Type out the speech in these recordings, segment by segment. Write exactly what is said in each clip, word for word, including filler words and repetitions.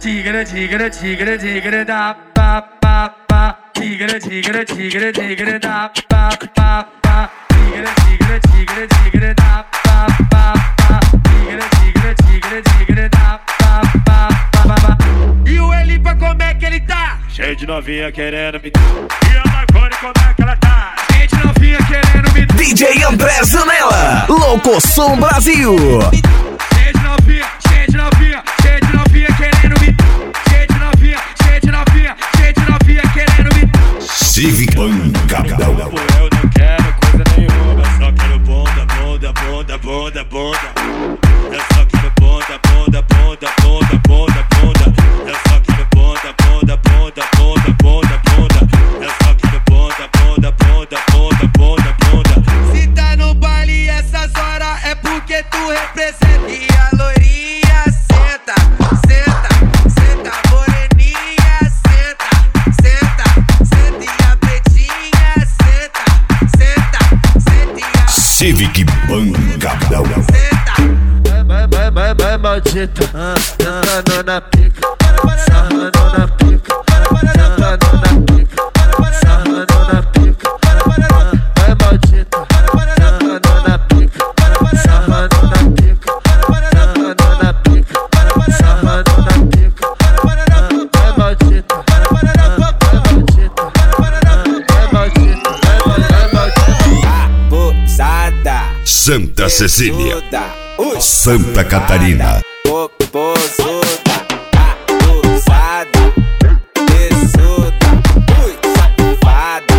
tigre, tigre, tigre, tigre, da, pa, pa, pa. Tigre, tigre, tigre, tigre, da, pa, pa, pa. Tigre, tigre, tigre, tigre, da, pa, pa, pa. Tigre, tigre, tigre, tigre, da, pa, pa, pa, pa. E o Elipa, como é que ele tá? Cheio de novinha querendo me... E a Marconi, como é que ela tá? Cheio de novinha querendo me... D J André Zanella, Locoção Brasil. Cheio de novinha, cheio de novinha, cheio de novinha querendo me... Cheio de novinha, cheio de novinha, cheio de novinha querendo me... Civic Pancadão. Eu não quero coisa nenhuma, eu só quero bunda, bunda, bunda, bunda, bunda. Eu só quero bunda, bunda, bunda, bunda, bunda, bunda. Eu só quero bunda, bunda, bunda, bunda, bunda, bunda. Eu só quero bunda, bunda, bunda, bunda, bunda, bunda. Se tá no baile essas horas é porque tu representa. E a loirinha senta, senta, senta, moreninha senta, senta, senta. E a pretinha senta, senta, senta. E a Civic Pancadão. senta. Vai, vai, vai, vai, maldita. Sarrando na pica, sarrando na pica, sarrando na pica, sarrando na pica. Vai, maldita. Sarrando na pica, sarrando na pica, sarrando na pica, sarrando na pica. Vai, maldita. Vai, maldita. Vai, maldita. Vai, maldita. Abusada, Santa Cecília, Ui. Santa Catarina. Popozuda, abusada, tesuda, ui, safada,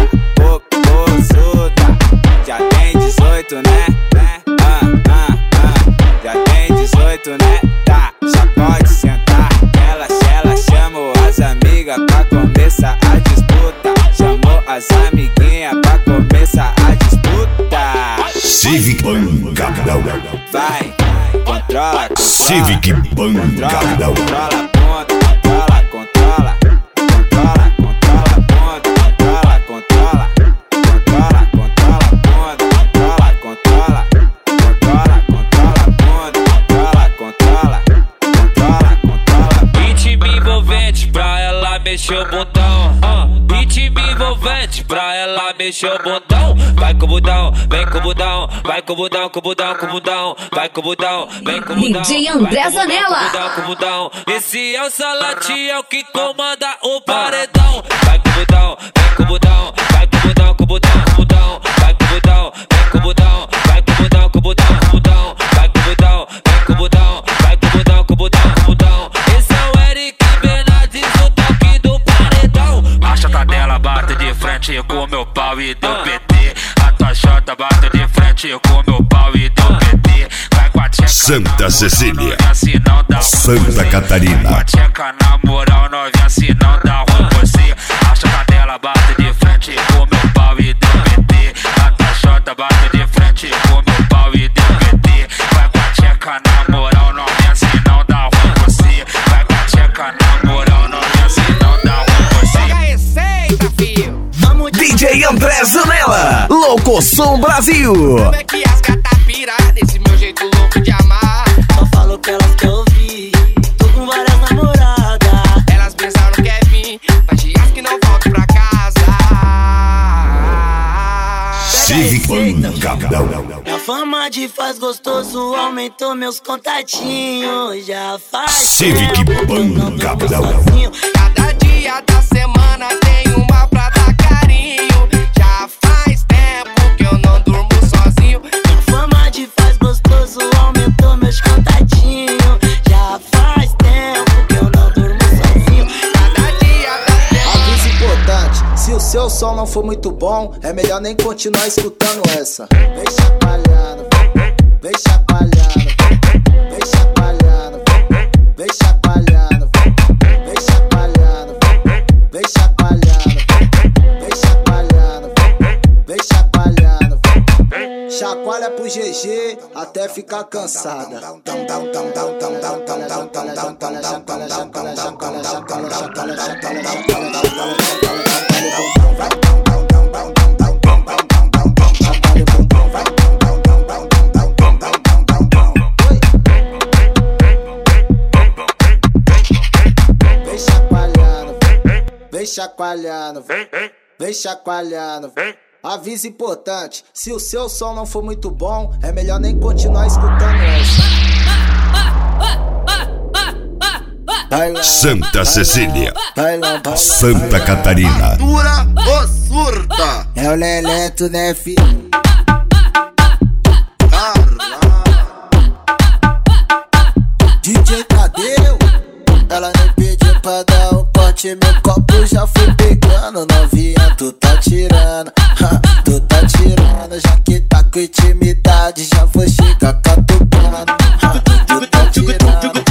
popozuda. Já tem dezoito, né? Ah, ah, ah. Já tem dezoito, né? Tá, já pode sentar. Ela, ela chamou as amigas pra começar a disputa. Chamou as amiguinhas pra começar a disputa. Civic Pancadão. Vai, controla, controla. Civic Pancadão. Controla a ponta, controla, controla. Controla, controla a ponta, controla, controla. Controla, controla a ponta, controla, controla. Controla, controla a ponta, controla, controla. Controla, controla. Ritmo envolvente pra ela mexer o bundão. uh. Ritmo envolvente pra ela mexer o bundão. Vai com o bundão, vem com o bundão. Vai com o bundão, com o bundão, com o bundão. Vai com o bundão, vem com o bundão. D J André Zanella. Com o bundão, esse é o Salati, é o que comanda o paredão. Vai com o bundão, vem com o bundão. Vai com o bundão, com o bundão, com o bundão. Vai com o bundão, vem com o bundão. Vai com o bundão, com o bundão, com o bundão. Vai com o bundão, vem com o bundão. Vai com o bundão, com o bundão, com o bundão. Esse é o Eric Bernardes, o toque do paredão. A chata dela bate de frente com meu pau e deu P T. A tua chata bate de frente com meu pau e deu P T. Vai com a tcheca Santa Cecília, se não dá Santa Catarina. Com a tcheca na moral, novinha, se não dá ruim você. A chata dela bate de frente com meu pau e deu P T. A tua chata bate de frente com meu pau e deu P T. Vai com a tcheca na moral, novinha, se não dá ruim você. Vai com a tcheca na moral, novinha, se não dá ruim você. Pega a receita, filho. D J André Zanella, Locoção Brasil. Como é que as gatas piram desse meu jeito louco de amar? Só falo que elas querem ouvir. Tô com várias namoradas. Elas pensaram que é vir, mas dias que não volto pra casa. Civic Pancadão. Minha fama de faz gostoso aumentou meus contatinhos. Já faz Civic tempo que eu não durmo Pancadão. sozinho. Cada dia da semana tem uma pra dar carinho. Já faz tempo que eu não durmo sozinho. Minha fama de faz gostoso aumentou meus contatinhos. Já faz tempo que eu não durmo sozinho. Cada dia da semana. Aviso importante, se o seu som não for muito bom, é melhor nem continuar escutando essa. Vem chacoalhando, vem chacoalhando, vem chacoalhando, vem chacoalhando, vem chacoalhando, vem chacoalhando, vem chacoalhando, vem chacoalhando. Chacoalha pro G G até ficar cansada. chacoalhando, vem, vem, vem chacoalhando. vem. Aviso importante, se o seu som não for muito bom, é melhor nem continuar escutando essa. Vai lá, Santa vai Cecília, lá, vai lá, vai lá, Santa vai lá. Catarina. Dura ou surta? É o Leleto, né, fi? Carla. D J Tadeu, ela nem pediu pra dar um pote, meu copo já fui pegando. Novinha, tu tá tirando, ha, tu tá tirando. Já que tá com intimidade, já vou chegar catucando, ha, tu tá tirando.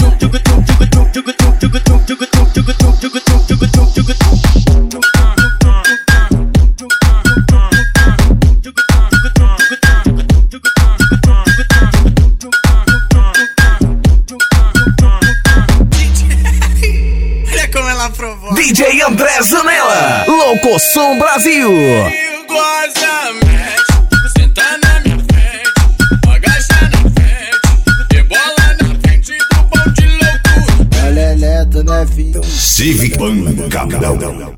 D J André Zanella, Louco Som Brasil. Goza, mexe, senta na minha frente, agacha na frente, rebola na frente do pão de loucura. É o Leleto, né, filho? Civic Pancadão.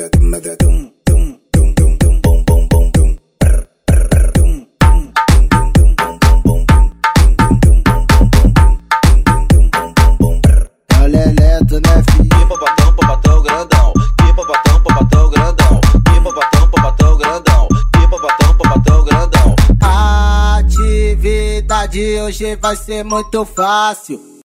É o Leleto, né, filho? Que popatão, popatão grandão. Que popatão, popatão grandão. Que popatão, popatão grandão. Que popatão, popatão grandão. A atividade hoje vai ser muito fácil.